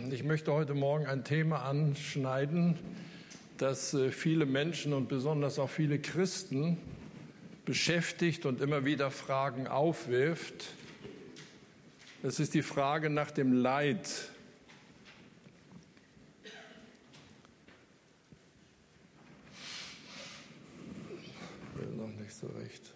Ich möchte heute Morgen ein Thema anschneiden, das viele Menschen und besonders auch viele Christen beschäftigt und immer wieder Fragen aufwirft. Es ist die Frage nach dem Leid. Ich will noch nicht so recht.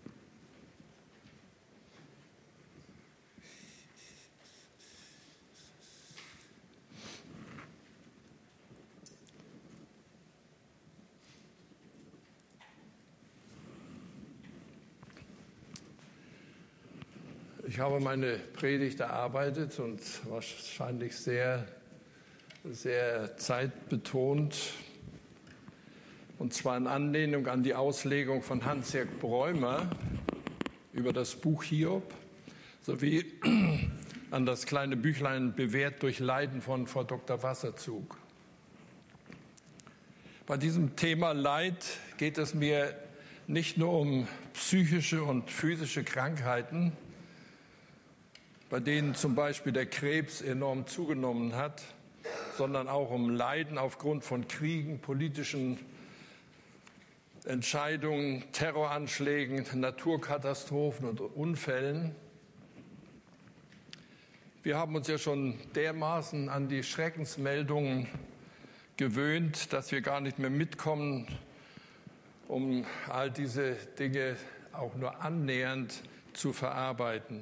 Ich habe meine Predigt erarbeitet und wahrscheinlich sehr, sehr zeitbetont. Und zwar in Anlehnung an die Auslegung von Hans-Jörg Bräumer über das Buch Hiob, sowie an das kleine Büchlein Bewährt durch Leiden von Frau Dr. Wasserzug. Bei diesem Thema Leid geht es mir nicht nur um psychische und physische Krankheiten, bei denen zum Beispiel der Krebs enorm zugenommen hat, sondern auch um Leiden aufgrund von Kriegen, politischen Entscheidungen, Terroranschlägen, Naturkatastrophen und Unfällen. Wir haben uns ja schon dermaßen an die Schreckensmeldungen gewöhnt, dass wir gar nicht mehr mitkommen, um all diese Dinge auch nur annähernd zu verarbeiten.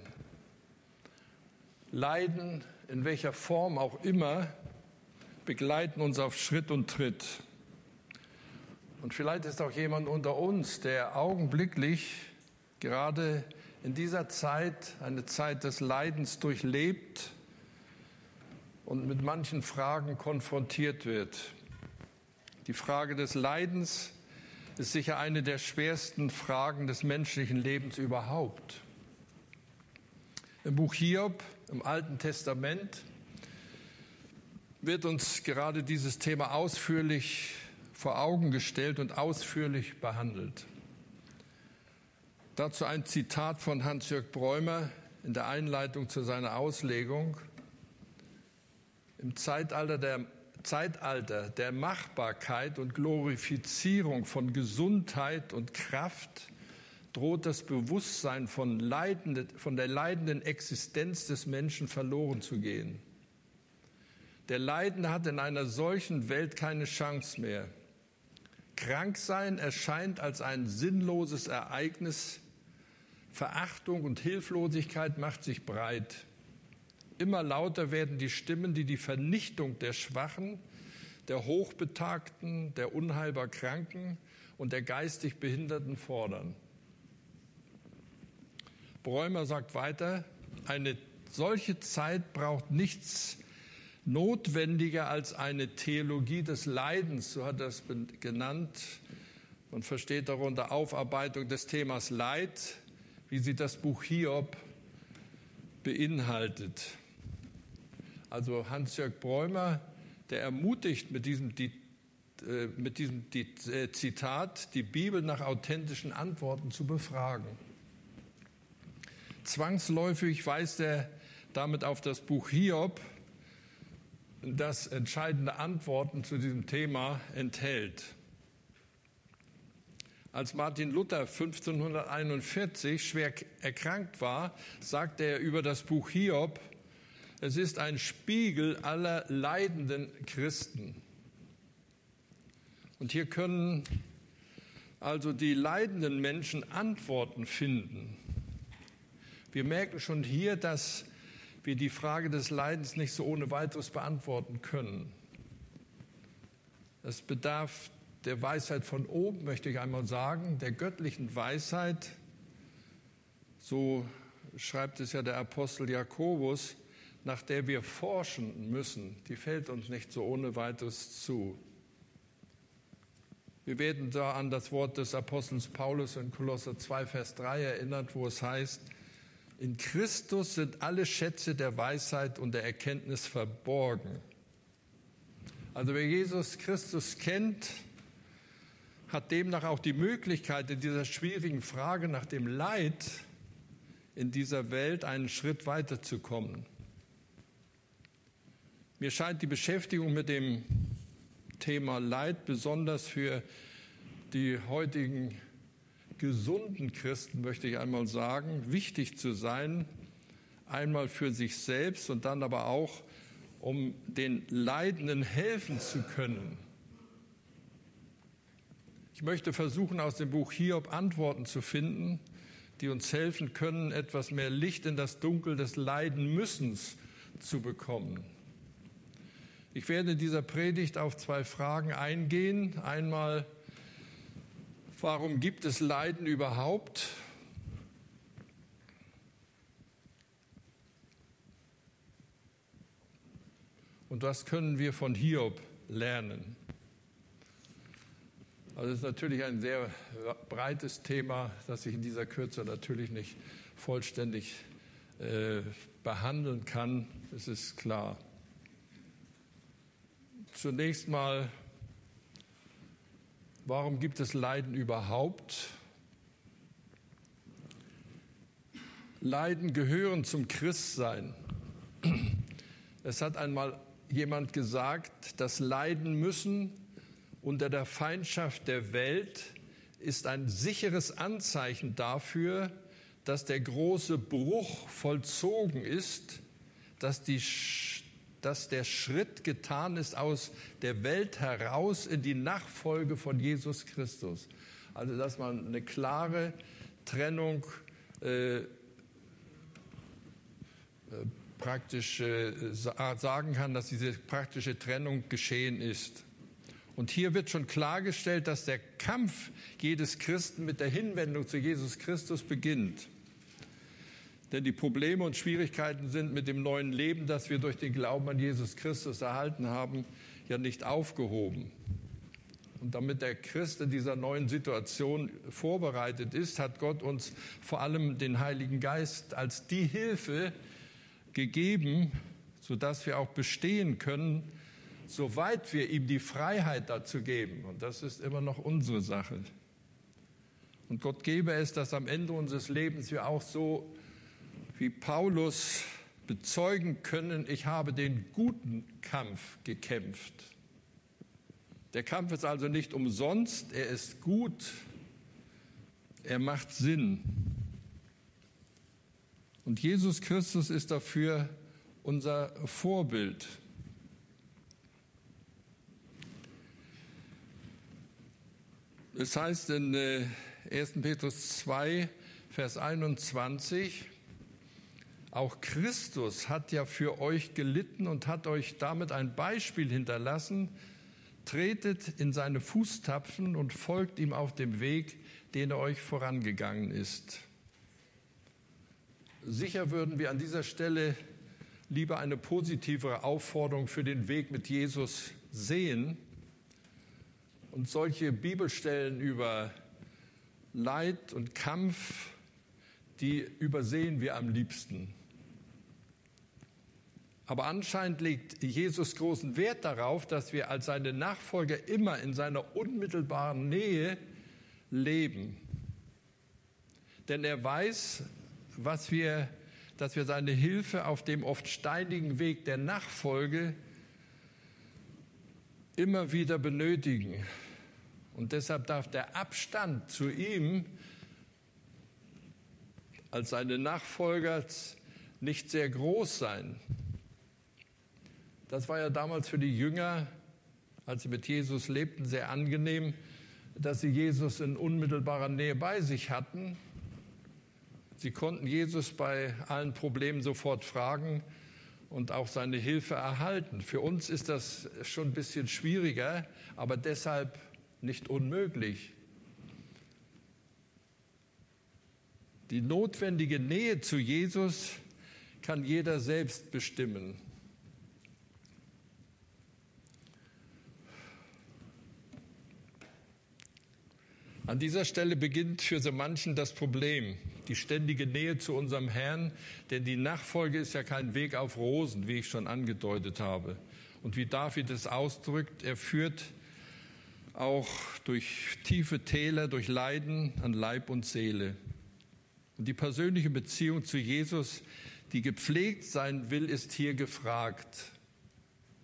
Leiden, in welcher Form auch immer, begleiten uns auf Schritt und Tritt. Und vielleicht ist auch jemand unter uns, der augenblicklich gerade in dieser Zeit, eine Zeit des Leidens durchlebt und mit manchen Fragen konfrontiert wird. Die Frage des Leidens ist sicher eine der schwersten Fragen des menschlichen Lebens überhaupt. Im Buch Hiob, im Alten Testament, wird uns gerade dieses Thema ausführlich vor Augen gestellt und ausführlich behandelt. Dazu ein Zitat von Hans-Jörg Bräumer in der Einleitung zu seiner Auslegung. Im Zeitalter der Machbarkeit und Glorifizierung von Gesundheit und Kraft droht das Bewusstsein von der leidenden Existenz des Menschen verloren zu gehen. Der Leidende hat in einer solchen Welt keine Chance mehr. Kranksein erscheint als ein sinnloses Ereignis. Verachtung und Hilflosigkeit macht sich breit. Immer lauter werden die Stimmen, die die Vernichtung der Schwachen, der Hochbetagten, der unheilbar Kranken und der geistig Behinderten fordern. Bräumer sagt weiter, eine solche Zeit braucht nichts notwendiger als eine Theologie des Leidens, so hat er es genannt. Man versteht darunter Aufarbeitung des Themas Leid, wie sie das Buch Hiob beinhaltet. Also Hans-Jörg Bräumer, der ermutigt mit diesem Zitat, die Bibel nach authentischen Antworten zu befragen. Zwangsläufig weist er damit auf das Buch Hiob, das entscheidende Antworten zu diesem Thema enthält. Als Martin Luther 1541 schwer erkrankt war, sagte er über das Buch Hiob, es ist ein Spiegel aller leidenden Christen. Und hier können also die leidenden Menschen Antworten finden. Wir merken schon hier, dass wir die Frage des Leidens nicht so ohne weiteres beantworten können. Es bedarf der Weisheit von oben, möchte ich einmal sagen, der göttlichen Weisheit. So schreibt es ja der Apostel Jakobus, nach der wir forschen müssen. Die fällt uns nicht so ohne weiteres zu. Wir werden da an das Wort des Apostels Paulus in Kolosser 2, Vers 3 erinnert, wo es heißt, in Christus sind alle Schätze der Weisheit und der Erkenntnis verborgen. Also wer Jesus Christus kennt, hat demnach auch die Möglichkeit, in dieser schwierigen Frage nach dem Leid in dieser Welt einen Schritt weiterzukommen. Mir scheint die Beschäftigung mit dem Thema Leid besonders für die heutigen gesunden Christen, möchte ich einmal sagen, wichtig zu sein, einmal für sich selbst und dann aber auch, um den Leidenden helfen zu können. Ich möchte versuchen, aus dem Buch Hiob Antworten zu finden, die uns helfen können, etwas mehr Licht in das Dunkel des Leidenmüssens zu bekommen. Ich werde in dieser Predigt auf 2 Fragen eingehen. Einmal, warum gibt es Leiden überhaupt? Und was können wir von Hiob lernen? Also es ist natürlich ein sehr breites Thema, das ich in dieser Kürze natürlich nicht vollständig behandeln kann, das ist klar. Zunächst mal, warum gibt es Leiden überhaupt? Leiden gehören zum Christsein. Es hat einmal jemand gesagt, das Leiden müssen unter der Feindschaft der Welt ist ein sicheres Anzeichen dafür, dass der große Bruch vollzogen ist, dass der Schritt getan ist aus der Welt heraus in die Nachfolge von Jesus Christus. Also dass man eine klare Trennung sagen kann, dass diese praktische Trennung geschehen ist. Und hier wird schon klargestellt, dass der Kampf jedes Christen mit der Hinwendung zu Jesus Christus beginnt. Denn die Probleme und Schwierigkeiten sind mit dem neuen Leben, das wir durch den Glauben an Jesus Christus erhalten haben, ja nicht aufgehoben. Und damit der Christ in dieser neuen Situation vorbereitet ist, hat Gott uns vor allem den Heiligen Geist als die Hilfe gegeben, sodass wir auch bestehen können, soweit wir ihm die Freiheit dazu geben. Und das ist immer noch unsere Sache. Und Gott gebe es, dass am Ende unseres Lebens wir auch so wie Paulus bezeugen können, ich habe den guten Kampf gekämpft. Der Kampf ist also nicht umsonst, er ist gut, er macht Sinn. Und Jesus Christus ist dafür unser Vorbild. Es heißt in 1. Petrus 2, Vers 21, auch Christus hat ja für euch gelitten und hat euch damit ein Beispiel hinterlassen. Tretet in seine Fußtapfen und folgt ihm auf dem Weg, den er euch vorangegangen ist. Sicher würden wir an dieser Stelle lieber eine positivere Aufforderung für den Weg mit Jesus sehen. Und solche Bibelstellen über Leid und Kampf, die übersehen wir am liebsten. Aber anscheinend legt Jesus großen Wert darauf, dass wir als seine Nachfolger immer in seiner unmittelbaren Nähe leben. Denn er weiß, dass wir seine Hilfe auf dem oft steinigen Weg der Nachfolge immer wieder benötigen. Und deshalb darf der Abstand zu ihm als seine Nachfolger nicht sehr groß sein. Das war ja damals für die Jünger, als sie mit Jesus lebten, sehr angenehm, dass sie Jesus in unmittelbarer Nähe bei sich hatten. Sie konnten Jesus bei allen Problemen sofort fragen und auch seine Hilfe erhalten. Für uns ist das schon ein bisschen schwieriger, aber deshalb nicht unmöglich. Die notwendige Nähe zu Jesus kann jeder selbst bestimmen. An dieser Stelle beginnt für so manchen das Problem, die ständige Nähe zu unserem Herrn, denn die Nachfolge ist ja kein Weg auf Rosen, wie ich schon angedeutet habe. Und wie David es ausdrückt, er führt auch durch tiefe Täler, durch Leiden an Leib und Seele. Und die persönliche Beziehung zu Jesus, die gepflegt sein will, ist hier gefragt.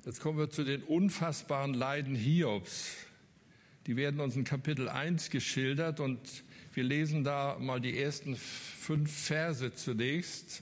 Jetzt kommen wir zu den unfassbaren Leiden Hiobs. Die werden uns in Kapitel 1 geschildert und wir lesen da mal die ersten 5 Verse zunächst.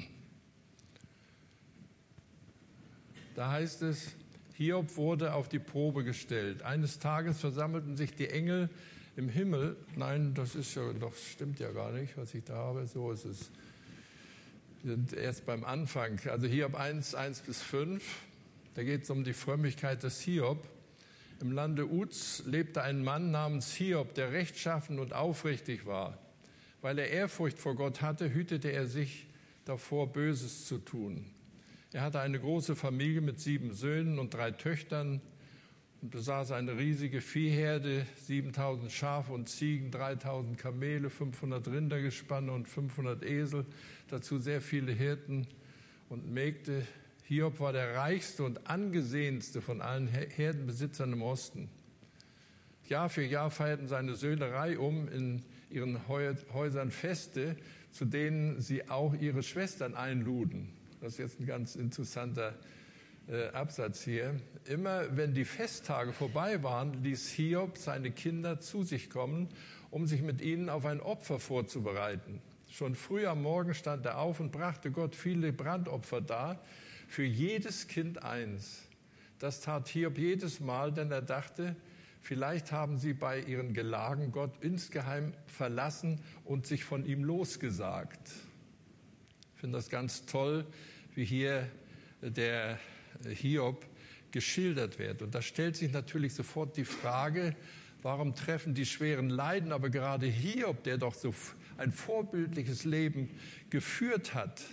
Da heißt es, Hiob wurde auf die Probe gestellt. Eines Tages versammelten sich die Engel im Himmel. Nein, das stimmt ja gar nicht, was ich da habe. So ist es. Wir sind erst beim Anfang. Also Hiob 1 bis 5. Da geht es um die Frömmigkeit des Hiob. Im Lande Uz lebte ein Mann namens Hiob, der rechtschaffen und aufrichtig war. Weil er Ehrfurcht vor Gott hatte, hütete er sich davor, Böses zu tun. Er hatte eine große Familie mit 7 Söhnen und 3 Töchtern und besaß eine riesige Viehherde, 7000 Schafe und Ziegen, 3000 Kamele, 500 Rindergespanne und 500 Esel, dazu sehr viele Hirten und Mägde. Hiob war der reichste und angesehenste von allen Herdenbesitzern im Osten. Jahr für Jahr feierten seine Söhne reihum in ihren Häusern Feste, zu denen sie auch ihre Schwestern einluden. Das ist jetzt ein ganz interessanter Absatz hier. Immer wenn die Festtage vorbei waren, ließ Hiob seine Kinder zu sich kommen, um sich mit ihnen auf ein Opfer vorzubereiten. Schon früh am Morgen stand er auf und brachte Gott viele Brandopfer dar, für jedes Kind eins. Das tat Hiob jedes Mal, denn er dachte, vielleicht haben sie bei ihren Gelagen Gott insgeheim verlassen und sich von ihm losgesagt. Ich finde das ganz toll, wie hier der Hiob geschildert wird. Und da stellt sich natürlich sofort die Frage, warum treffen die schweren Leiden aber gerade Hiob, der doch so ein vorbildliches Leben geführt hat?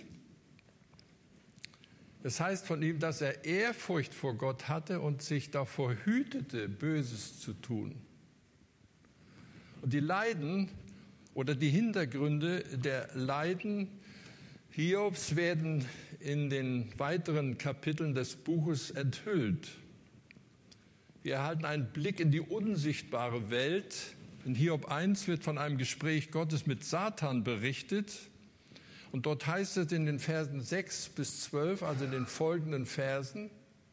Es heißt von ihm, dass er Ehrfurcht vor Gott hatte und sich davor hütete, Böses zu tun. Und die Leiden oder die Hintergründe der Leiden Hiobs werden in den weiteren Kapiteln des Buches enthüllt. Wir erhalten einen Blick in die unsichtbare Welt. In Hiob 1 wird von einem Gespräch Gottes mit Satan berichtet. Und dort heißt es in den Versen 6 bis 12, also in den folgenden Versen,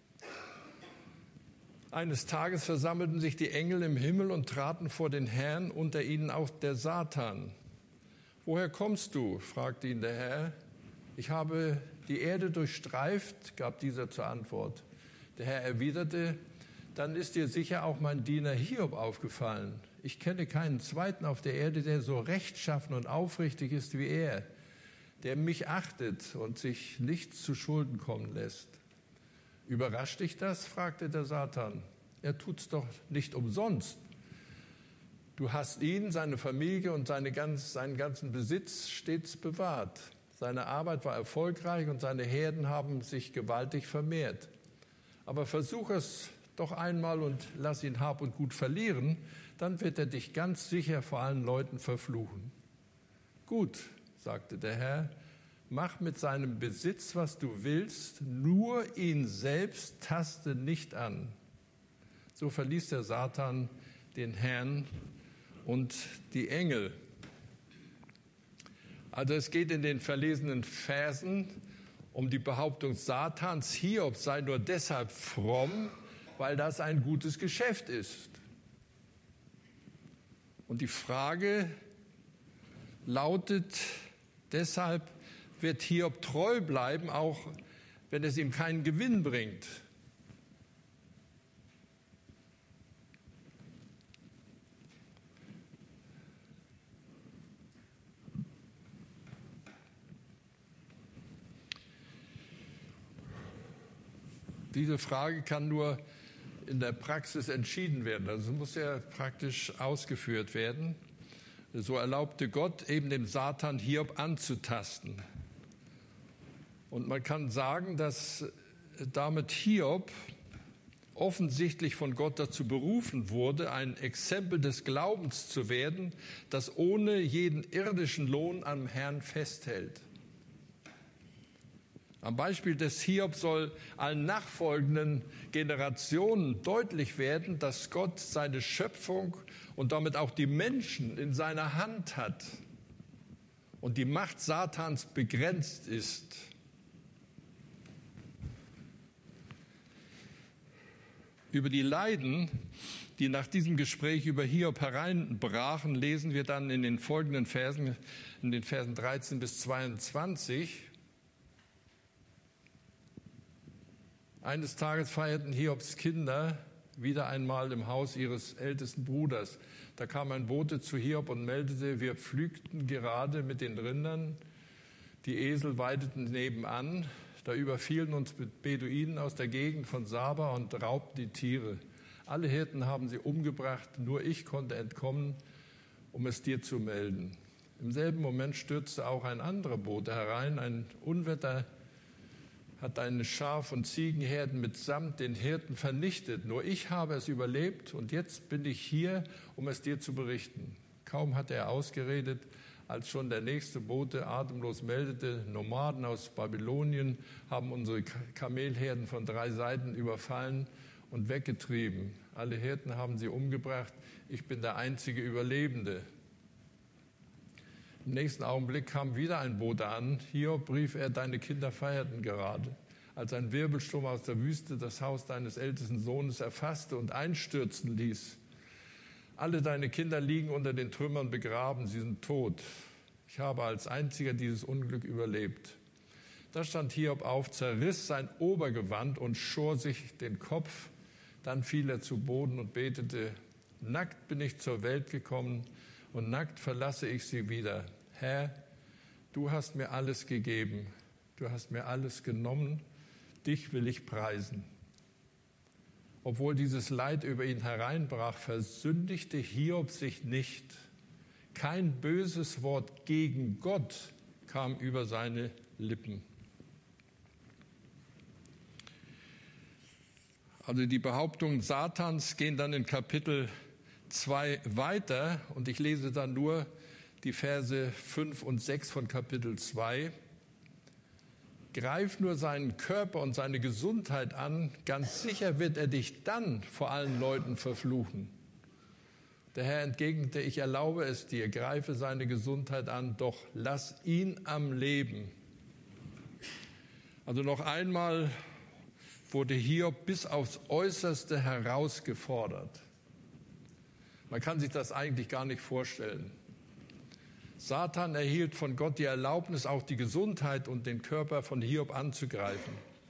eines Tages versammelten sich die Engel im Himmel und traten vor den Herrn, unter ihnen auch der Satan. Woher kommst du? Fragte ihn der Herr. Ich habe die Erde durchstreift, gab dieser zur Antwort. Der Herr erwiderte, dann ist dir sicher auch mein Diener Hiob aufgefallen. Ich kenne keinen zweiten auf der Erde, der so rechtschaffen und aufrichtig ist wie er, der mich achtet und sich nichts zu Schulden kommen lässt. Überrascht dich das? Fragte der Satan. Er tut's doch nicht umsonst. Du hast ihn, seine Familie und seinen ganzen Besitz stets bewahrt. Seine Arbeit war erfolgreich und seine Herden haben sich gewaltig vermehrt. Aber versuch es doch einmal und lass ihn Hab und Gut verlieren, dann wird er dich ganz sicher vor allen Leuten verfluchen. Gut, sagte der Herr, mach mit seinem Besitz, was du willst, nur ihn selbst taste nicht an. So verließ der Satan den Herrn und die Engel. Also es geht in den verlesenen Versen um die Behauptung Satans, Hiob sei nur deshalb fromm, weil das ein gutes Geschäft ist. Und die Frage lautet deshalb, wird Hiob treu bleiben, auch wenn es ihm keinen Gewinn bringt? Diese Frage kann nur in der Praxis entschieden werden. Also muss ja praktisch ausgeführt werden. So erlaubte Gott eben dem Satan Hiob anzutasten. Und man kann sagen, dass damit Hiob offensichtlich von Gott dazu berufen wurde, ein Exempel des Glaubens zu werden, das ohne jeden irdischen Lohn am Herrn festhält. Am Beispiel des Hiob soll allen nachfolgenden Generationen deutlich werden, dass Gott seine Schöpfung und damit auch die Menschen in seiner Hand hat und die Macht Satans begrenzt ist. Über die Leiden, die nach diesem Gespräch über Hiob hereinbrachen, lesen wir dann in den folgenden Versen, in den Versen 13 bis 22. Eines Tages feierten Hiobs Kinder wieder einmal im Haus ihres ältesten Bruders. Da kam ein Bote zu Hiob und meldete, wir pflügten gerade mit den Rindern, die Esel weideten nebenan. Da überfielen uns Beduinen aus der Gegend von Saba und raubten die Tiere. Alle Hirten haben sie umgebracht, nur ich konnte entkommen, um es dir zu melden. Im selben Moment stürzte auch ein anderer Bote herein. Ein Unwetter hat deine Schaf- und Ziegenherden mitsamt den Hirten vernichtet. Nur ich habe es überlebt und jetzt bin ich hier, um es dir zu berichten. Kaum hatte er ausgeredet, als schon der nächste Bote atemlos meldete, Nomaden aus Babylonien haben unsere Kamelherden von 3 Seiten überfallen und weggetrieben. Alle Hirten haben sie umgebracht. Ich bin der einzige Überlebende. Im nächsten Augenblick kam wieder ein Bote an. Hiob, rief er, deine Kinder feierten gerade. Als ein Wirbelsturm aus der Wüste das Haus deines ältesten Sohnes erfasste und einstürzen ließ. Alle deine Kinder liegen unter den Trümmern begraben, sie sind tot. Ich habe als einziger dieses Unglück überlebt. Da stand Hiob auf, zerriss sein Obergewand und schor sich den Kopf. Dann fiel er zu Boden und betete, nackt bin ich zur Welt gekommen und nackt verlasse ich sie wieder. Herr, du hast mir alles gegeben, du hast mir alles genommen, dich will ich preisen. Obwohl dieses Leid über ihn hereinbrach, versündigte Hiob sich nicht. Kein böses Wort gegen Gott kam über seine Lippen. Also die Behauptungen Satans gehen dann in Kapitel 2 weiter und ich lese dann nur die Verse 5 und 6 von Kapitel 2. Greif nur seinen Körper und seine Gesundheit an, ganz sicher wird er dich dann vor allen Leuten verfluchen. Der Herr entgegnete, ich erlaube es dir, greife seine Gesundheit an, doch lass ihn am Leben. Also noch einmal wurde Hiob bis aufs Äußerste herausgefordert. Man kann sich das eigentlich gar nicht vorstellen. Satan erhielt von Gott die Erlaubnis, auch die Gesundheit und den Körper von Hiob anzugreifen.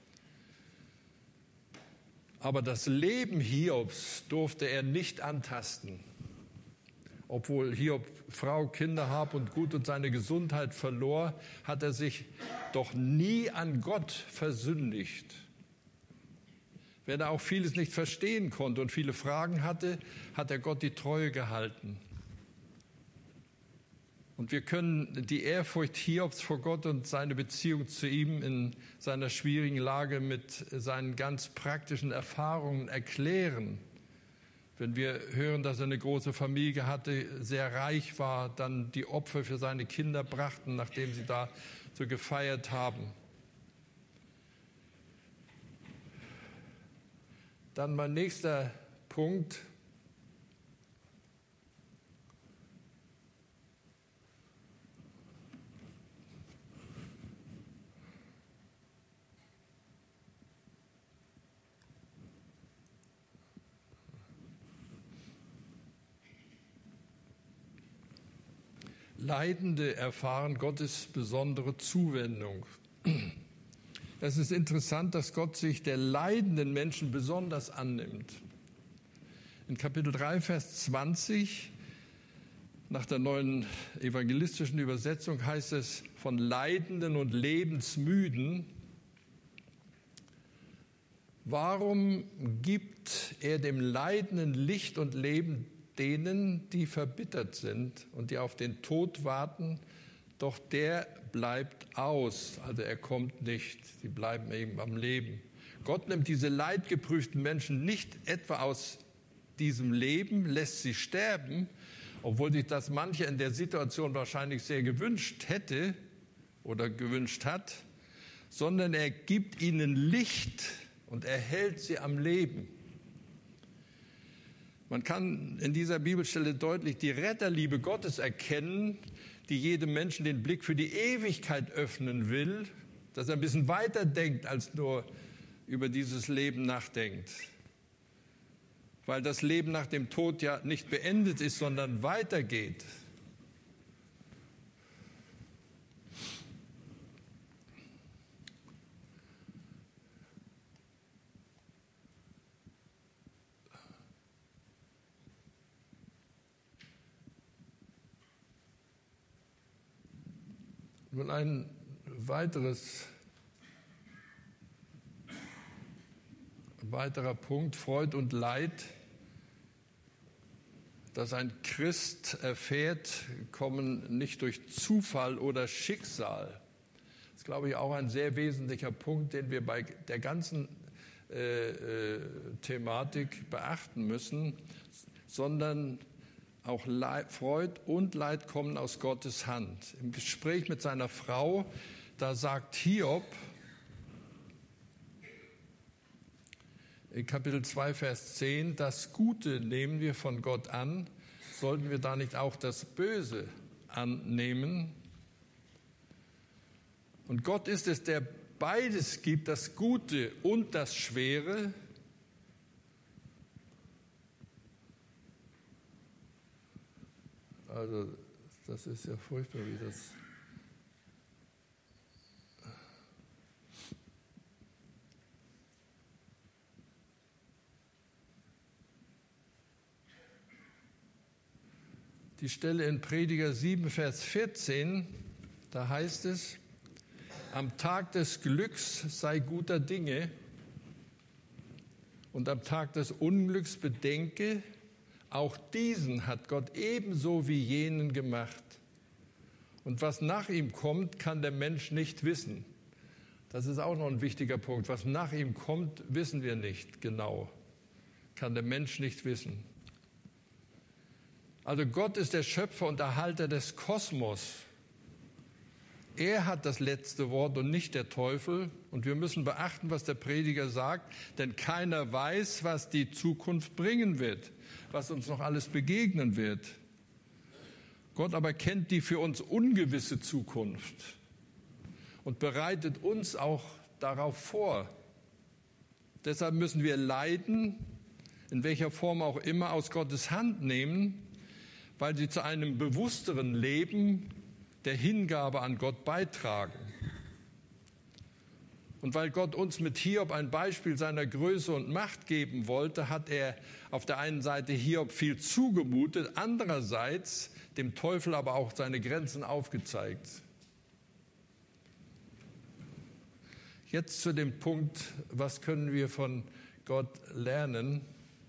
Aber das Leben Hiobs durfte er nicht antasten. Obwohl Hiob Frau, Kinder, Hab und Gut und seine Gesundheit verlor, hat er sich doch nie an Gott versündigt. Wenn er auch vieles nicht verstehen konnte und viele Fragen hatte, hat er Gott die Treue gehalten. Und wir können die Ehrfurcht Hiobs vor Gott und seine Beziehung zu ihm in seiner schwierigen Lage mit seinen ganz praktischen Erfahrungen erklären. Wenn wir hören, dass er eine große Familie hatte, sehr reich war, dann die Opfer für seine Kinder brachten, nachdem sie da so gefeiert haben. Dann mein nächster Punkt. Leidende erfahren Gottes besondere Zuwendung. Es ist interessant, dass Gott sich der leidenden Menschen besonders annimmt. In Kapitel 3, Vers 20, nach der neuen evangelistischen Übersetzung heißt es von Leidenden und Lebensmüden. Warum gibt er dem Leidenden Licht und Leben denen, die verbittert sind und die auf den Tod warten, doch der bleibt aus, also er kommt nicht, sie bleiben eben am Leben. Gott nimmt diese leidgeprüften Menschen nicht etwa aus diesem Leben, lässt sie sterben, obwohl sich das manche in der Situation wahrscheinlich sehr gewünscht hätte oder gewünscht hat, sondern er gibt ihnen Licht und erhält sie am Leben. Man kann in dieser Bibelstelle deutlich die Retterliebe Gottes erkennen, die jedem Menschen den Blick für die Ewigkeit öffnen will, dass er ein bisschen weiter denkt, als nur über dieses Leben nachdenkt. weil das Leben nach dem Tod ja nicht beendet ist, sondern weitergeht. Nun ein weiterer Punkt, Freud und Leid, das ein Christ erfährt, kommen nicht durch Zufall oder Schicksal. Das ist, glaube ich, auch ein sehr wesentlicher Punkt, den wir bei der ganzen Thematik beachten müssen, sondern auch Freud und Leid kommen aus Gottes Hand. Im Gespräch mit seiner Frau, da sagt Hiob, in Kapitel 2, Vers 10, das Gute nehmen wir von Gott an, sollten wir da nicht auch das Böse annehmen? Und Gott ist es, der beides gibt, das Gute und das Schwere. Also das ist ja furchtbar, wie das... Die Stelle in Prediger 7, Vers 14, da heißt es, am Tag des Glücks sei guter Dinge und am Tag des Unglücks bedenke, auch diesen hat Gott ebenso wie jenen gemacht. Und was nach ihm kommt, kann der Mensch nicht wissen. Das ist auch noch ein wichtiger Punkt. Was nach ihm kommt, wissen wir nicht genau. Kann der Mensch nicht wissen. Also Gott ist der Schöpfer und Erhalter des Kosmos. Er hat das letzte Wort und nicht der Teufel. Und wir müssen beachten, was der Prediger sagt, denn keiner weiß, was die Zukunft bringen wird, was uns noch alles begegnen wird. Gott aber kennt die für uns ungewisse Zukunft und bereitet uns auch darauf vor. Deshalb müssen wir Leiden, in welcher Form auch immer, aus Gottes Hand nehmen, weil sie zu einem bewussteren Leben der Hingabe an Gott beitragen. Und weil Gott uns mit Hiob ein Beispiel seiner Größe und Macht geben wollte, hat er auf der einen Seite Hiob viel zugemutet, andererseits dem Teufel aber auch seine Grenzen aufgezeigt. Jetzt zu dem Punkt, was können wir von Gott lernen?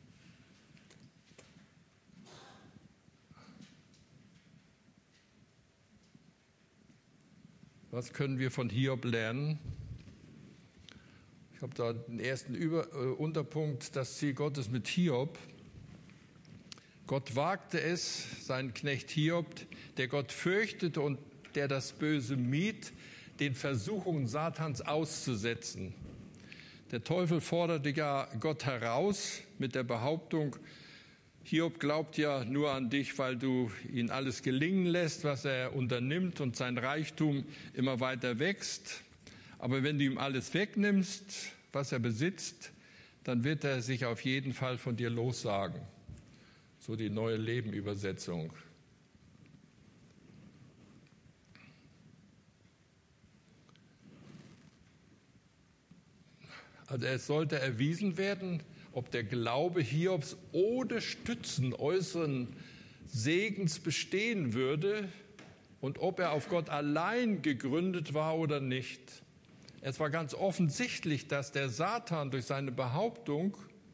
Was können wir von Hiob lernen? Ich habe da den ersten Unterpunkt, das Ziel Gottes mit Hiob. Gott wagte es, seinen Knecht Hiob, der Gott fürchtete und der das Böse mied, den Versuchungen Satans auszusetzen. Der Teufel forderte ja Gott heraus mit der Behauptung, Hiob glaubt ja nur an dich, weil du ihn alles gelingen lässt, was er unternimmt und sein Reichtum immer weiter wächst. Aber wenn du ihm alles wegnimmst, was er besitzt, dann wird er sich auf jeden Fall von dir lossagen. So die Neue Leben-Übersetzung. Also es sollte erwiesen werden, ob der Glaube Hiobs ohne Stützen äußeren Segens bestehen würde und ob er auf Gott allein gegründet war oder nicht. Es war ganz offensichtlich, dass der Satan durch seine Behauptung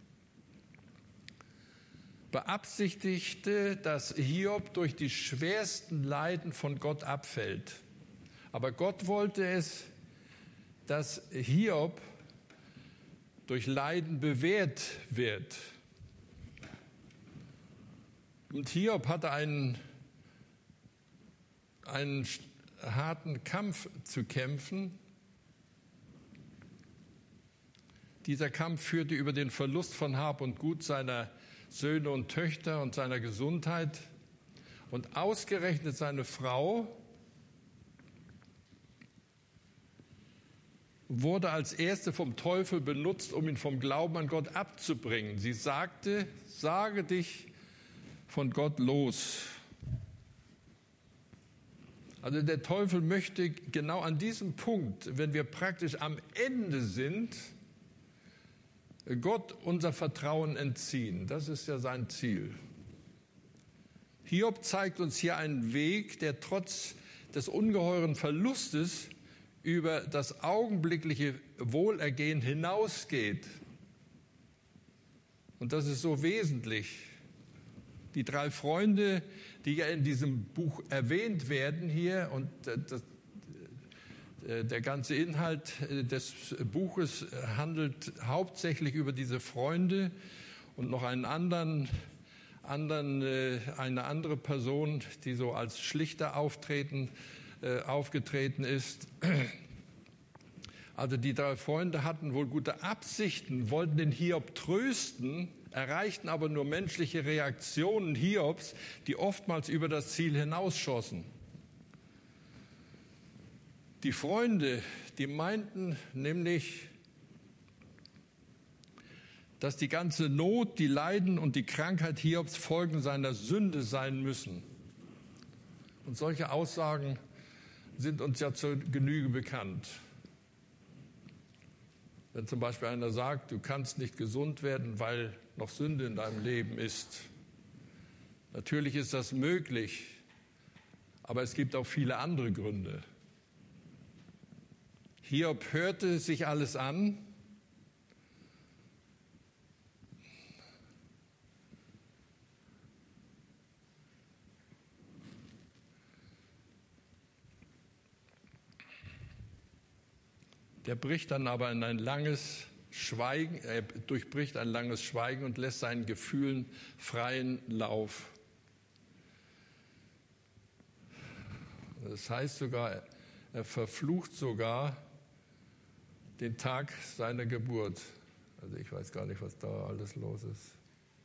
beabsichtigte, dass Hiob durch die schwersten Leiden von Gott abfällt. Aber Gott wollte es, dass Hiob durch Leiden bewährt wird. Und Hiob hatte einen harten Kampf zu kämpfen. Dieser Kampf führte über den Verlust von Hab und Gut seiner Söhne und Töchter und seiner Gesundheit. Und ausgerechnet seine Frau, wurde als erste vom Teufel benutzt, um ihn vom Glauben an Gott abzubringen. Sie sagte, sage dich von Gott los. Also der Teufel möchte genau an diesem Punkt, wenn wir praktisch am Ende sind, Gott unser Vertrauen entziehen. Das ist ja sein Ziel. Hiob zeigt uns hier einen Weg, der trotz des ungeheuren Verlustes über das augenblickliche Wohlergehen hinausgeht. Und das ist so wesentlich. Die 3 Freunde, die ja in diesem Buch erwähnt werden hier, und der ganze Inhalt des Buches handelt hauptsächlich über diese Freunde und noch eine andere Person, die so als Schlichter aufgetreten ist. Also die 3 Freunde hatten wohl gute Absichten, wollten den Hiob trösten, erreichten aber nur menschliche Reaktionen Hiobs, die oftmals über das Ziel hinausschossen. Die Freunde, die meinten nämlich, dass die ganze Not, die Leiden und die Krankheit Hiobs Folgen seiner Sünde sein müssen. Und solche Aussagen sind uns ja zur Genüge bekannt. Wenn zum Beispiel einer sagt, du kannst nicht gesund werden, weil noch Sünde in deinem Leben ist. Natürlich ist das möglich, aber es gibt auch viele andere Gründe. Hiob hörte sich alles an. Der bricht dann aber in ein langes Schweigen, er durchbricht ein langes Schweigen und lässt seinen Gefühlen freien Lauf. Das heißt sogar, er verflucht sogar den Tag seiner Geburt. Also ich weiß gar nicht, was da alles los ist.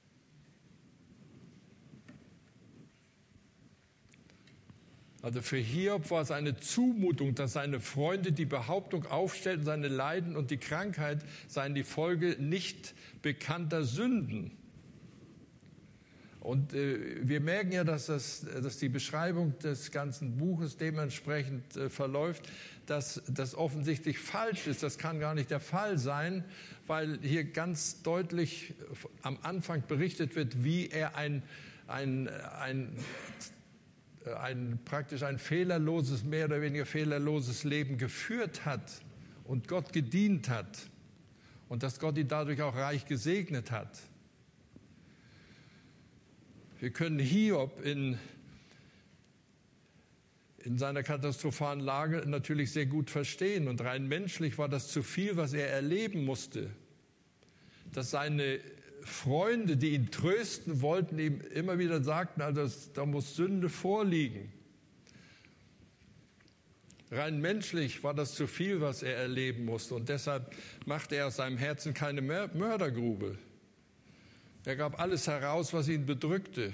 Also für Hiob war es eine Zumutung, dass seine Freunde die Behauptung aufstellten, seine Leiden und die Krankheit seien die Folge nicht bekannter Sünden. Und wir merken ja, dass die Beschreibung des ganzen Buches dementsprechend verläuft, dass das offensichtlich falsch ist. Das kann gar nicht der Fall sein, weil hier ganz deutlich am Anfang berichtet wird, wie er praktisch ein fehlerloses, mehr oder weniger fehlerloses Leben geführt hat und Gott gedient hat und dass Gott ihn dadurch auch reich gesegnet hat. Wir können Hiob in seiner katastrophalen Lage natürlich sehr gut verstehen und rein menschlich war das zu viel, was er erleben musste, dass seine Freunde, die ihn trösten wollten, ihm immer wieder sagten, also da muss Sünde vorliegen. Rein menschlich war das zu viel, was er erleben musste und deshalb machte er aus seinem Herzen keine Mördergrube. Er gab alles heraus, was ihn bedrückte.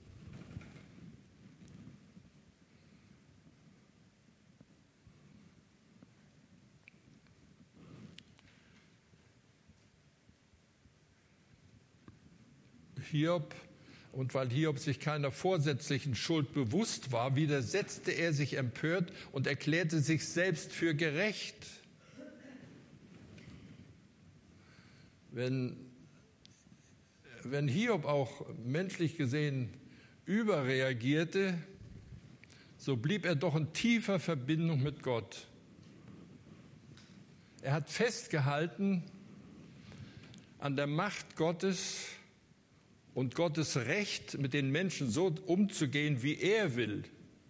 Hiob, und weil Hiob sich keiner vorsätzlichen Schuld bewusst war, widersetzte er sich empört und erklärte sich selbst für gerecht. Wenn Hiob auch menschlich gesehen überreagierte, so blieb er doch in tiefer Verbindung mit Gott. Er hat festgehalten an der Macht Gottes und Gottes Recht, mit den Menschen so umzugehen, wie er will.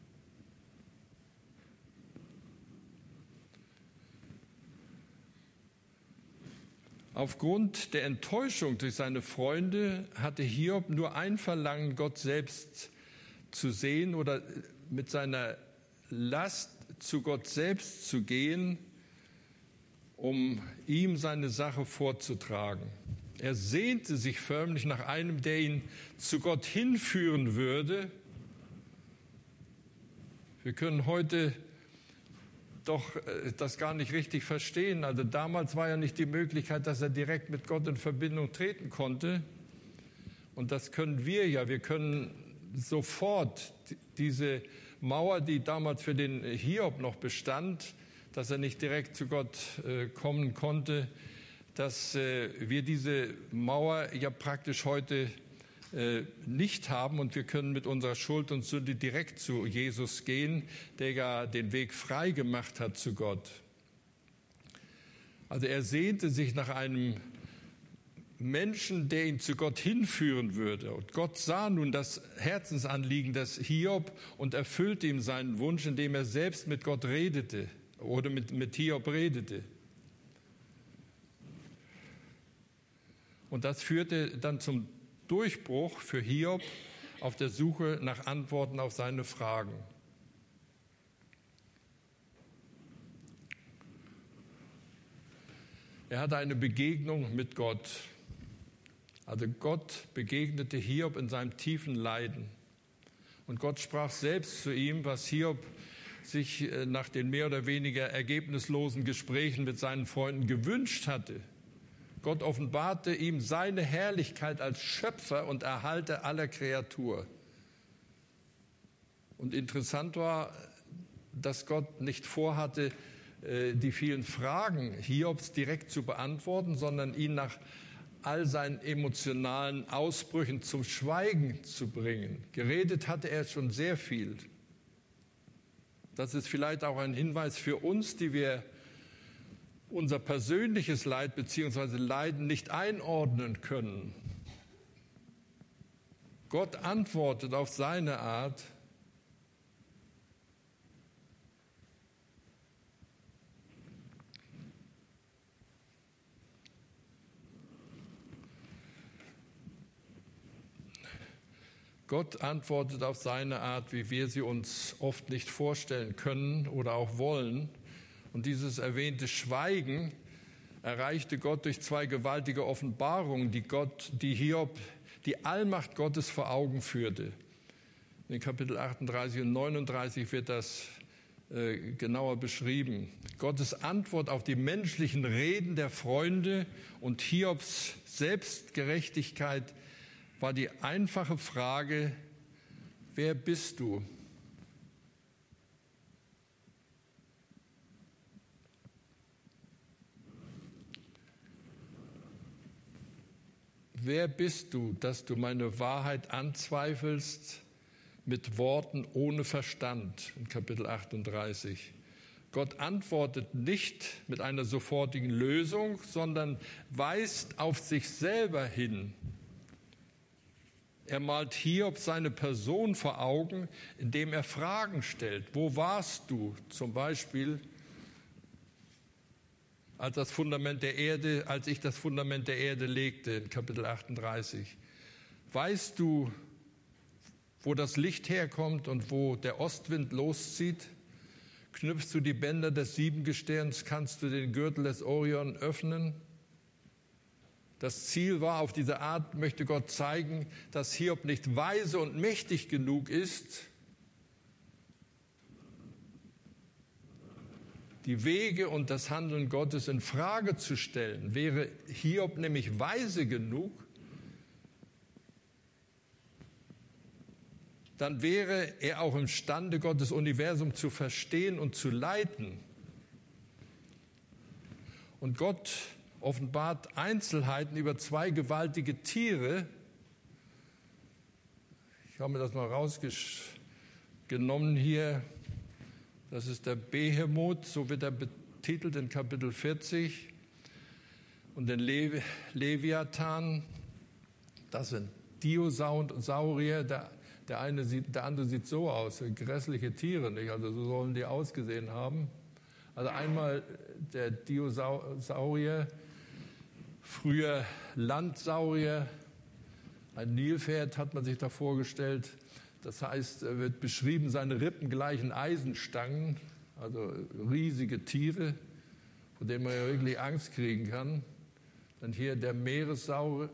Aufgrund der Enttäuschung durch seine Freunde hatte Hiob nur ein Verlangen, Gott selbst zu sehen oder mit seiner Last zu Gott selbst zu gehen, um ihm seine Sache vorzutragen. Er sehnte sich förmlich nach einem, der ihn zu Gott hinführen würde. Wir können heute doch das gar nicht richtig verstehen. Also damals war ja nicht die Möglichkeit, dass er direkt mit Gott in Verbindung treten konnte. Und das können wir ja. Wir können sofort diese Mauer, die damals für den Hiob noch bestand, dass er nicht direkt zu Gott kommen konnte, dass wir diese Mauer ja praktisch heute nicht haben und wir können mit unserer Schuld und Sünde direkt zu Jesus gehen, der ja den Weg frei gemacht hat zu Gott. Also er sehnte sich nach einem Menschen, der ihn zu Gott hinführen würde. Und Gott sah nun das Herzensanliegen des Hiob und erfüllte ihm seinen Wunsch, indem er selbst mit Gott redete oder mit Hiob redete. Und das führte dann zum Durchbruch für Hiob auf der Suche nach Antworten auf seine Fragen. Er hatte eine Begegnung mit Gott. Also Gott begegnete Hiob in seinem tiefen Leiden. Und Gott sprach selbst zu ihm, was Hiob sich nach den mehr oder weniger ergebnislosen Gesprächen mit seinen Freunden gewünscht hatte. Gott offenbarte ihm seine Herrlichkeit als Schöpfer und Erhalter aller Kreatur. Und interessant war, dass Gott nicht vorhatte, die vielen Fragen Hiobs direkt zu beantworten, sondern ihn nach all seinen emotionalen Ausbrüchen zum Schweigen zu bringen. Geredet hatte er schon sehr viel. Das ist vielleicht auch ein Hinweis für uns, die wir unser persönliches Leid bzw. Leiden nicht einordnen können. Gott antwortet auf seine Art. Gott antwortet auf seine Art, wie wir sie uns oft nicht vorstellen können oder auch wollen. Und dieses erwähnte Schweigen erreichte Gott durch zwei gewaltige Offenbarungen, die Hiob die Allmacht Gottes vor Augen führte. In Kapitel 38 und 39 wird das genauer beschrieben. Gottes Antwort auf die menschlichen Reden der Freunde und Hiobs Selbstgerechtigkeit war die einfache Frage: Wer bist du? Wer bist du, dass du meine Wahrheit anzweifelst mit Worten ohne Verstand? In Kapitel 38. Gott antwortet nicht mit einer sofortigen Lösung, sondern weist auf sich selber hin. Er malt Hiob seine Person vor Augen, indem er Fragen stellt. Wo warst du zum Beispiel, als ich das Fundament der Erde legte, in Kapitel 38? Weißt du, wo das Licht herkommt und wo der Ostwind loszieht? Knüpfst du die Bänder des Siebengestirns, kannst du den Gürtel des Orion öffnen? Das Ziel war, auf diese Art möchte Gott zeigen, dass Hiob nicht weise und mächtig genug ist, die Wege und das Handeln Gottes in Frage zu stellen. Wäre Hiob nämlich weise genug, dann wäre er auch imstande, Gottes Universum zu verstehen und zu leiten. Und Gott offenbart Einzelheiten über zwei gewaltige Tiere. Ich habe mir das mal rausgenommen hier. Das ist der Behemoth, so wird er betitelt in Kapitel 40. Und den Leviathan, das sind Dinosaurier. Der andere sieht so aus, grässliche Tiere, nicht? Also so sollen die ausgesehen haben. Also einmal der Dinosaurier, früher Landsaurier, ein Nilpferd hat man sich da vorgestellt. Das heißt, wird beschrieben, seine Rippen gleichen Eisenstangen, also riesige Tiere, vor denen man ja wirklich Angst kriegen kann. Dann hier der Meersaurier,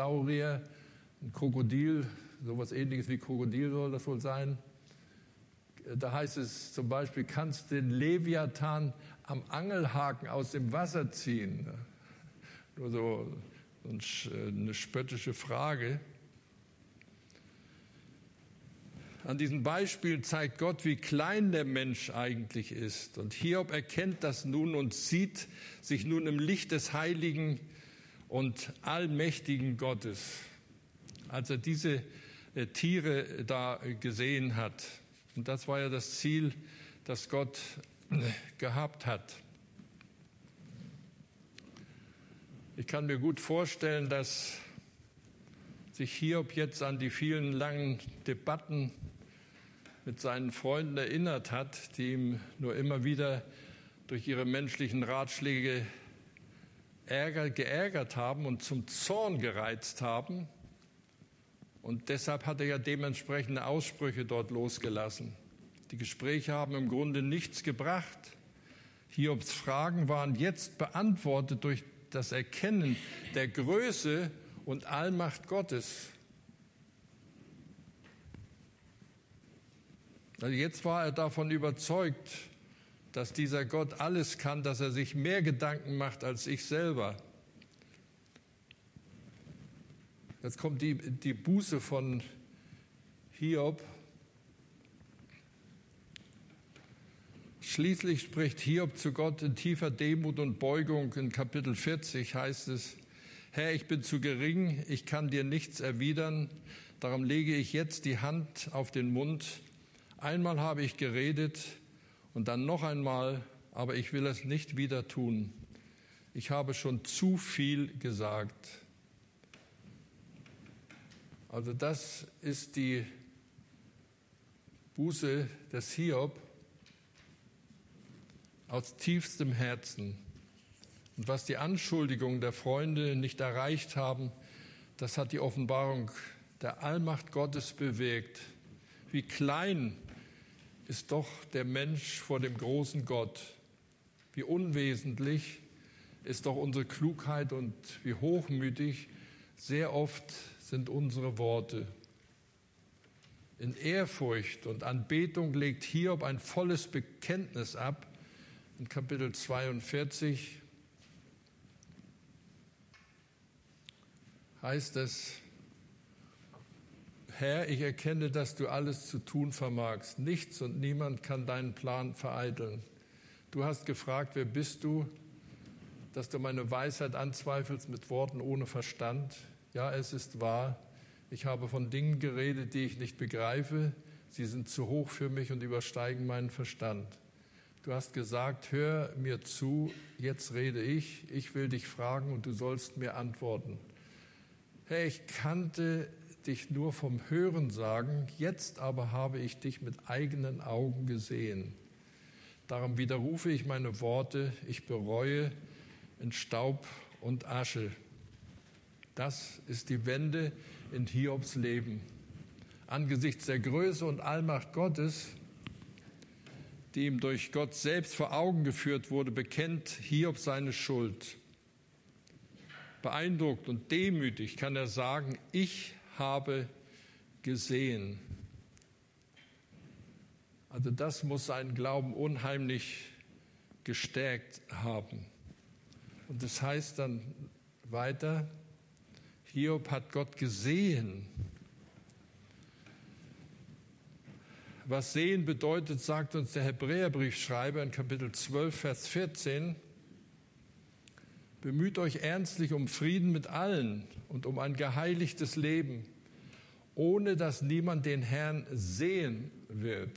ein Krokodil, sowas Ähnliches wie Krokodil soll das wohl sein. Da heißt es zum Beispiel, kannst den Leviathan am Angelhaken aus dem Wasser ziehen. Nur so eine spöttische Frage. An diesem Beispiel zeigt Gott, wie klein der Mensch eigentlich ist. Und Hiob erkennt das nun und sieht sich nun im Licht des heiligen und allmächtigen Gottes, als er diese Tiere da gesehen hat. Und das war ja das Ziel, das Gott gehabt hat. Ich kann mir gut vorstellen, dass sich Hiob jetzt an die vielen langen Debatten mit seinen Freunden erinnert hat, die ihm nur immer wieder durch ihre menschlichen Ratschläge geärgert haben und zum Zorn gereizt haben. Und deshalb hat er ja dementsprechende Aussprüche dort losgelassen. Die Gespräche haben im Grunde nichts gebracht. Hiobs Fragen waren jetzt beantwortet durch das Erkennen der Größe und Allmacht Gottes. Also jetzt war er davon überzeugt, dass dieser Gott alles kann, dass er sich mehr Gedanken macht als ich selber. Jetzt kommt die Buße von Hiob. Schließlich spricht Hiob zu Gott in tiefer Demut und Beugung. In Kapitel 40 heißt es: Herr, ich bin zu gering, ich kann dir nichts erwidern, darum lege ich jetzt die Hand auf den Mund. Einmal habe ich geredet und dann noch einmal, aber ich will es nicht wieder tun. Ich habe schon zu viel gesagt. Also das ist die Buße des Hiob aus tiefstem Herzen. Und was die Anschuldigungen der Freunde nicht erreicht haben, das hat die Offenbarung der Allmacht Gottes bewirkt. Wie klein ist doch der Mensch vor dem großen Gott. Wie unwesentlich ist doch unsere Klugheit und wie hochmütig sehr oft sind unsere Worte. In Ehrfurcht und Anbetung legt Hiob ein volles Bekenntnis ab. In Kapitel 42 heißt es: Herr, ich erkenne, dass du alles zu tun vermagst. Nichts und niemand kann deinen Plan vereiteln. Du hast gefragt, wer bist du, dass du meine Weisheit anzweifelst mit Worten ohne Verstand? Ja, es ist wahr. Ich habe von Dingen geredet, die ich nicht begreife. Sie sind zu hoch für mich und übersteigen meinen Verstand. Du hast gesagt, hör mir zu, jetzt rede ich. Ich will dich fragen und du sollst mir antworten. Herr, ich kannte dich nur vom Hörensagen, jetzt aber habe ich dich mit eigenen Augen gesehen. Darum widerrufe ich meine Worte, ich bereue in Staub und Asche. Das ist die Wende in Hiobs Leben. Angesichts der Größe und Allmacht Gottes, die ihm durch Gott selbst vor Augen geführt wurde, bekennt Hiob seine Schuld. Beeindruckt und demütig kann er sagen, ich habe gesehen. Also das muss seinen Glauben unheimlich gestärkt haben. Und das heißt dann weiter, Hiob hat Gott gesehen. Was sehen bedeutet, sagt uns der Hebräerbriefschreiber in Kapitel 12, Vers 14, bemüht euch ernstlich um Frieden mit allen und um ein geheiligtes Leben, ohne dass niemand den Herrn sehen wird.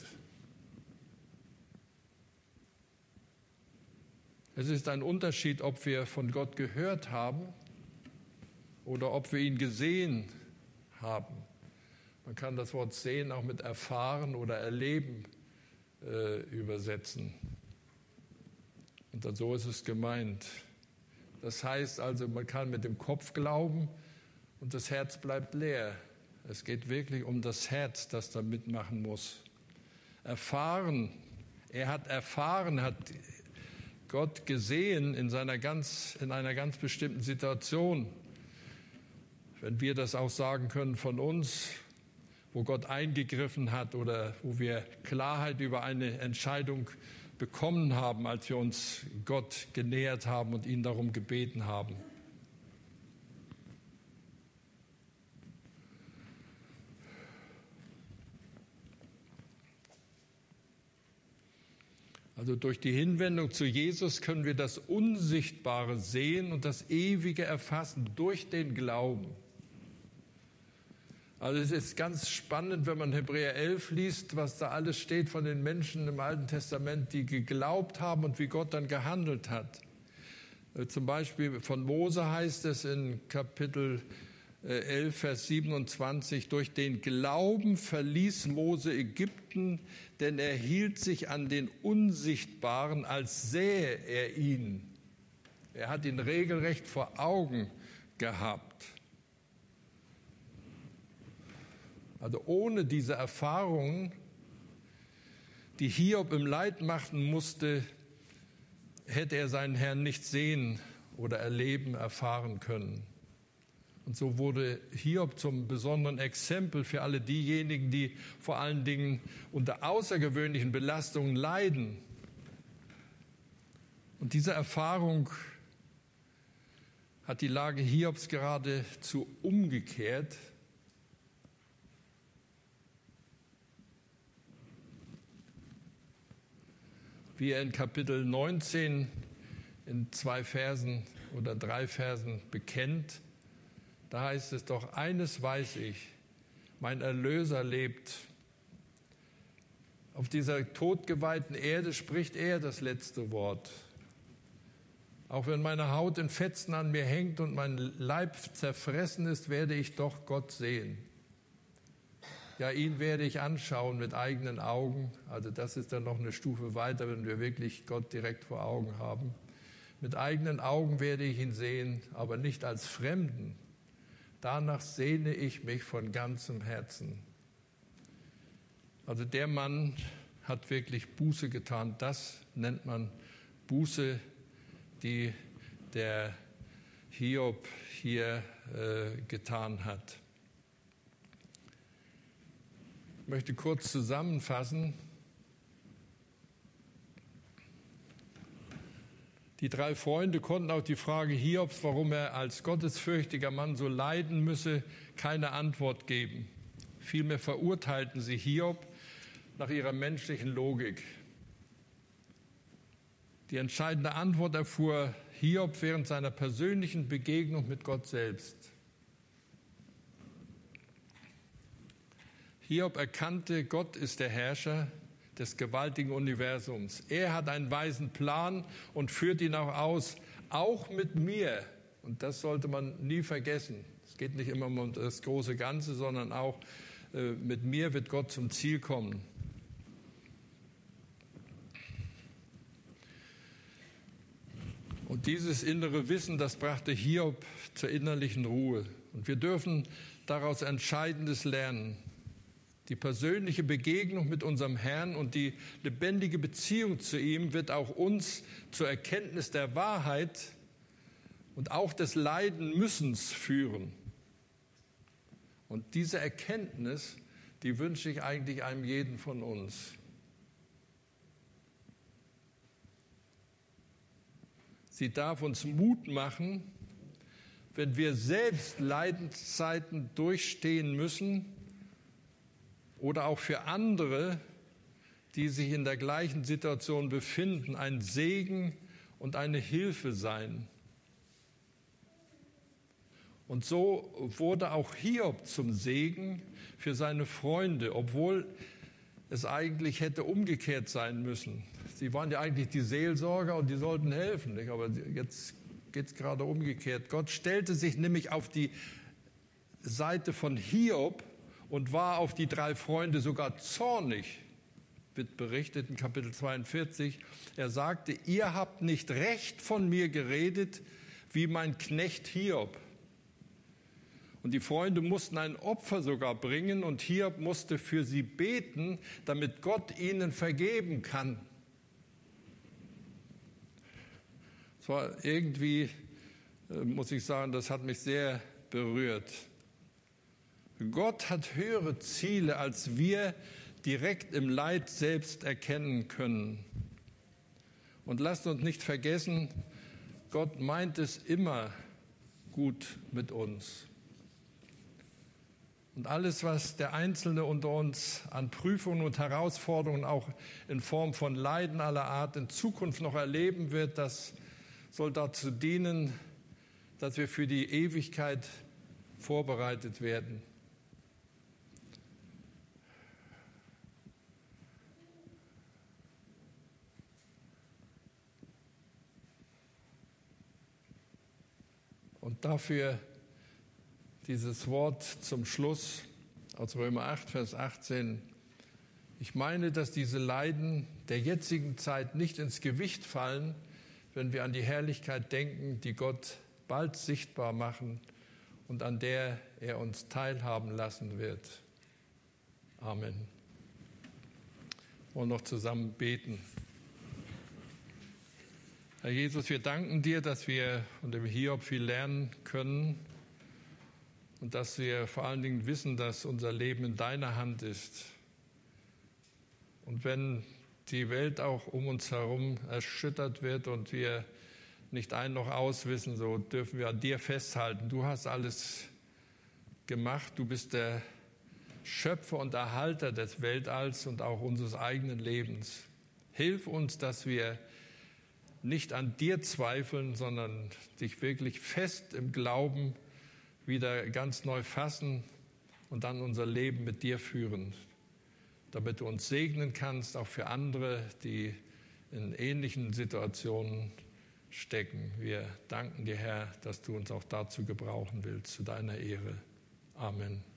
Es ist ein Unterschied, ob wir von Gott gehört haben oder ob wir ihn gesehen haben. Man kann das Wort sehen auch mit erfahren oder erleben übersetzen. Und dann so ist es gemeint. Das heißt also, man kann mit dem Kopf glauben und das Herz bleibt leer. Es geht wirklich um das Herz, das da mitmachen muss. Erfahren, er hat erfahren, hat Gott gesehen in einer ganz bestimmten Situation. Wenn wir das auch sagen können von uns, wo Gott eingegriffen hat oder wo wir Klarheit über eine Entscheidung bekommen haben, als wir uns Gott genähert haben und ihn darum gebeten haben. Also durch die Hinwendung zu Jesus können wir das Unsichtbare sehen und das Ewige erfassen durch den Glauben. Also es ist ganz spannend, wenn man Hebräer 11 liest, was da alles steht von den Menschen im Alten Testament, die geglaubt haben und wie Gott dann gehandelt hat. Zum Beispiel von Mose heißt es in Kapitel 11, Vers 27, durch den Glauben verließ Mose Ägypten, denn er hielt sich an den Unsichtbaren, als sähe er ihn. Er hat ihn regelrecht vor Augen gehabt. Also ohne diese Erfahrungen, die Hiob im Leid machen musste, hätte er seinen Herrn nicht sehen oder erleben, erfahren können. Und so wurde Hiob zum besonderen Exempel für alle diejenigen, die vor allen Dingen unter außergewöhnlichen Belastungen leiden. Und diese Erfahrung hat die Lage Hiobs geradezu umgekehrt. Wie er in Kapitel 19 in 2 Versen oder 3 Versen bekennt. Da heißt es doch, eines weiß ich, mein Erlöser lebt. Auf dieser todgeweihten Erde spricht er das letzte Wort. Auch wenn meine Haut in Fetzen an mir hängt und mein Leib zerfressen ist, werde ich doch Gott sehen. Ja, ihn werde ich anschauen mit eigenen Augen. Also das ist dann noch eine Stufe weiter, wenn wir wirklich Gott direkt vor Augen haben. Mit eigenen Augen werde ich ihn sehen, aber nicht als Fremden. Danach sehne ich mich von ganzem Herzen. Also der Mann hat wirklich Buße getan. Das nennt man Buße, die der Hiob hier getan hat. Ich möchte kurz zusammenfassen. Die 3 Freunde konnten auf die Frage Hiobs, warum er als gottesfürchtiger Mann so leiden müsse, keine Antwort geben. Vielmehr verurteilten sie Hiob nach ihrer menschlichen Logik. Die entscheidende Antwort erfuhr Hiob während seiner persönlichen Begegnung mit Gott selbst. Hiob erkannte, Gott ist der Herrscher des gewaltigen Universums. Er hat einen weisen Plan und führt ihn auch aus, auch mit mir. Und das sollte man nie vergessen. Es geht nicht immer um das große Ganze, sondern auch mit mir wird Gott zum Ziel kommen. Und dieses innere Wissen, das brachte Hiob zur innerlichen Ruhe. Und wir dürfen daraus Entscheidendes lernen. Die persönliche Begegnung mit unserem Herrn und die lebendige Beziehung zu ihm wird auch uns zur Erkenntnis der Wahrheit und auch des Leidenmüssens führen. Und diese Erkenntnis, die wünsche ich eigentlich einem jeden von uns. Sie darf uns Mut machen, wenn wir selbst Leidenszeiten durchstehen müssen, oder auch für andere, die sich in der gleichen Situation befinden, ein Segen und eine Hilfe sein. Und so wurde auch Hiob zum Segen für seine Freunde, obwohl es eigentlich hätte umgekehrt sein müssen. Sie waren ja eigentlich die Seelsorger und die sollten helfen, nicht? Aber jetzt geht es gerade umgekehrt. Gott stellte sich nämlich auf die Seite von Hiob und war auf die 3 Freunde sogar zornig, wird berichtet in Kapitel 42. Er sagte, ihr habt nicht recht von mir geredet, wie mein Knecht Hiob. Und die Freunde mussten ein Opfer sogar bringen und Hiob musste für sie beten, damit Gott ihnen vergeben kann. Es war irgendwie, muss ich sagen, das hat mich sehr berührt. Gott hat höhere Ziele, als wir direkt im Leid selbst erkennen können. Und lasst uns nicht vergessen, Gott meint es immer gut mit uns. Und alles, was der Einzelne unter uns an Prüfungen und Herausforderungen auch in Form von Leiden aller Art in Zukunft noch erleben wird, das soll dazu dienen, dass wir für die Ewigkeit vorbereitet werden. Und dafür dieses Wort zum Schluss aus Römer 8, Vers 18. Ich meine, dass diese Leiden der jetzigen Zeit nicht ins Gewicht fallen, wenn wir an die Herrlichkeit denken, die Gott bald sichtbar machen und an der er uns teilhaben lassen wird. Amen. Wir wollen noch zusammen beten. Herr Jesus, wir danken dir, dass wir von dem Hiob viel lernen können und dass wir vor allen Dingen wissen, dass unser Leben in deiner Hand ist. Und wenn die Welt auch um uns herum erschüttert wird und wir nicht ein noch aus wissen, so dürfen wir an dir festhalten. Du hast alles gemacht, du bist der Schöpfer und Erhalter des Weltalls und auch unseres eigenen Lebens. Hilf uns, dass wir nicht an dir zweifeln, sondern dich wirklich fest im Glauben wieder ganz neu fassen und dann unser Leben mit dir führen, damit du uns segnen kannst, auch für andere, die in ähnlichen Situationen stecken. Wir danken dir, Herr, dass du uns auch dazu gebrauchen willst, zu deiner Ehre. Amen.